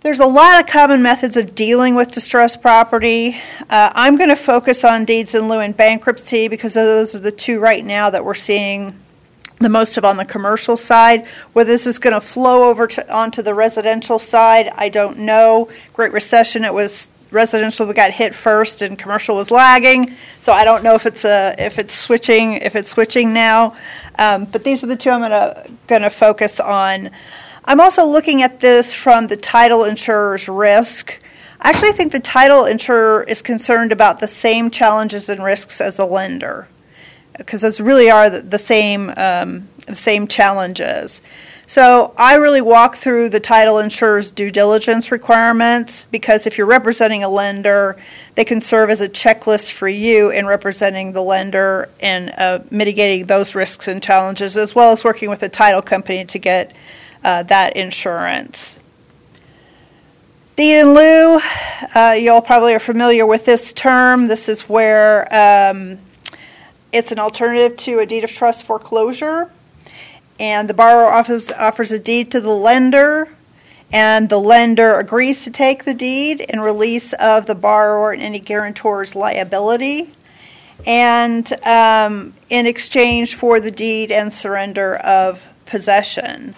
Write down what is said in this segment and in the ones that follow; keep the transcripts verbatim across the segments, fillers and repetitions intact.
There's a lot of common methods of dealing with distressed property. Uh, I'm going to focus on deeds in lieu and bankruptcy because those are the two right now that we're seeing the most of on the commercial side. Whether this is going to flow over to, onto the residential side, I don't know. Great Recession, it was residential that got hit first and commercial was lagging. So I don't know if it's a if it's switching if it's switching now. Um, but these are the two I'm going to going to focus on. I'm also looking at this from the title insurer's risk. I actually think the title insurer is concerned about the same challenges and risks as the lender, because those really are the, the same um, the same challenges. So I really walk through the title insurer's due diligence requirements, because if you're representing a lender, they can serve as a checklist for you in representing the lender and uh, mitigating those risks and challenges, as well as working with the title company to get Uh, that insurance. Deed in lieu, uh, you all probably are familiar with this term. This is where um, it's an alternative to a deed of trust foreclosure, and the borrower offers, offers a deed to the lender, and the lender agrees to take the deed in release of the borrower and any guarantor's liability, and um, in exchange for the deed and surrender of possession.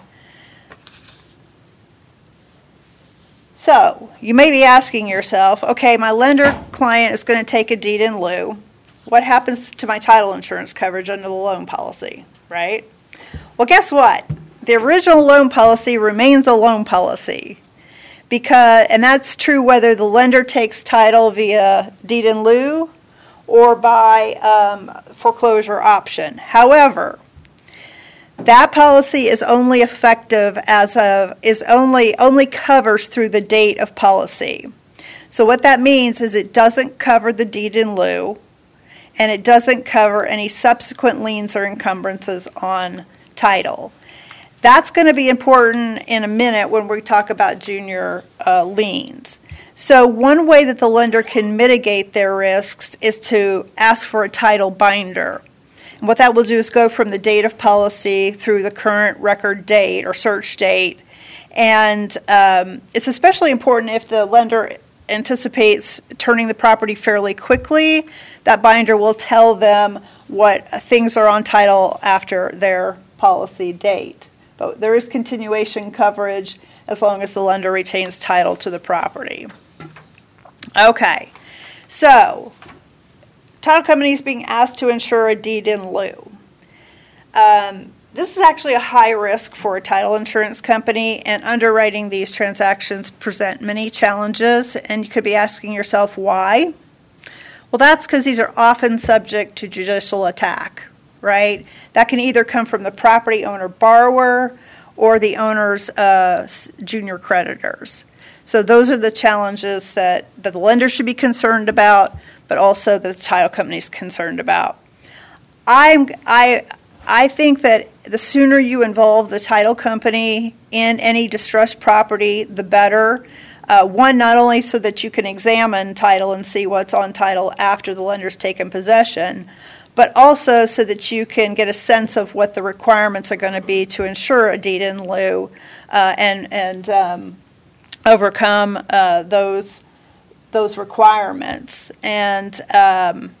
So, you may be asking yourself, okay, my lender client is going to take a deed in lieu. What happens to my title insurance coverage under the loan policy, right? Well, guess what? The original loan policy remains a loan policy, because, and that's true whether the lender takes title via deed in lieu or by um, foreclosure option. However, that policy is only effective as of, is only, only covers through the date of policy. So what that means is it doesn't cover the deed in lieu, and it doesn't cover any subsequent liens or encumbrances on title. That's going to be important in a minute when we talk about junior uh, liens. So one way that the lender can mitigate their risks is to ask for a title binder. And what that will do is go from the date of policy through the current record date or search date. And um, it's especially important if the lender anticipates turning the property fairly quickly. That binder will tell them what things are on title after their policy date. But there is continuation coverage as long as the lender retains title to the property. Okay, so title company is being asked to insure a deed in lieu. Um, this is actually a high risk for a title insurance company, and underwriting these transactions present many challenges, and you could be asking yourself why. Well, that's because these are often subject to judicial attack, right? That can either come from the property owner borrower or the owner's uh, junior creditors. So those are the challenges that, that the lender should be concerned about, but also that the title company is concerned about. I'm, I, I think that the sooner you involve the title company in any distressed property, the better. Uh, one, not only so that you can examine title and see what's on title after the lender's taken possession, but also so that you can get a sense of what the requirements are going to be to insure a deed in lieu uh, and, and um, overcome uh, those those requirements. And um,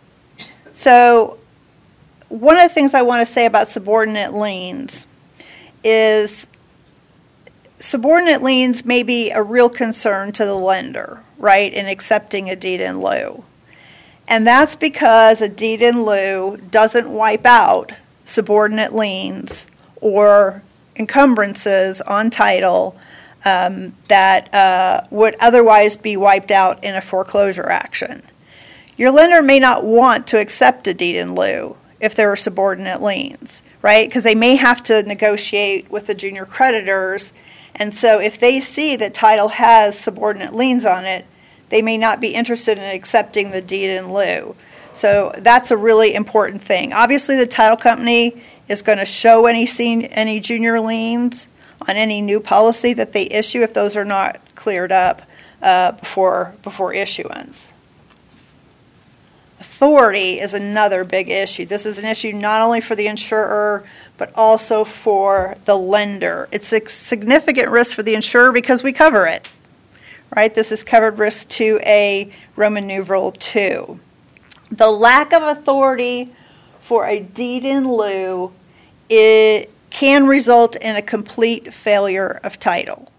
so one of the things I want to say about subordinate liens is subordinate liens may be a real concern to the lender, right, in accepting a deed in lieu. And that's because a deed in lieu doesn't wipe out subordinate liens or encumbrances on title Um, that uh, would otherwise be wiped out in a foreclosure action. Your lender may not want to accept a deed in lieu if there are subordinate liens, right? Because they may have to negotiate with the junior creditors, and so if they see that title has subordinate liens on it, they may not be interested in accepting the deed in lieu. So that's a really important thing. Obviously, the title company is going to show any sen- any junior liens on any new policy that they issue if those are not cleared up uh, before before issuance. Authority is another big issue. This is an issue not only for the insurer, but also for the lender. It's a significant risk for the insurer because we cover it. right? This is covered risk two A, Roman numeral two. The lack of authority for a deed in lieu, it can result in a complete failure of title.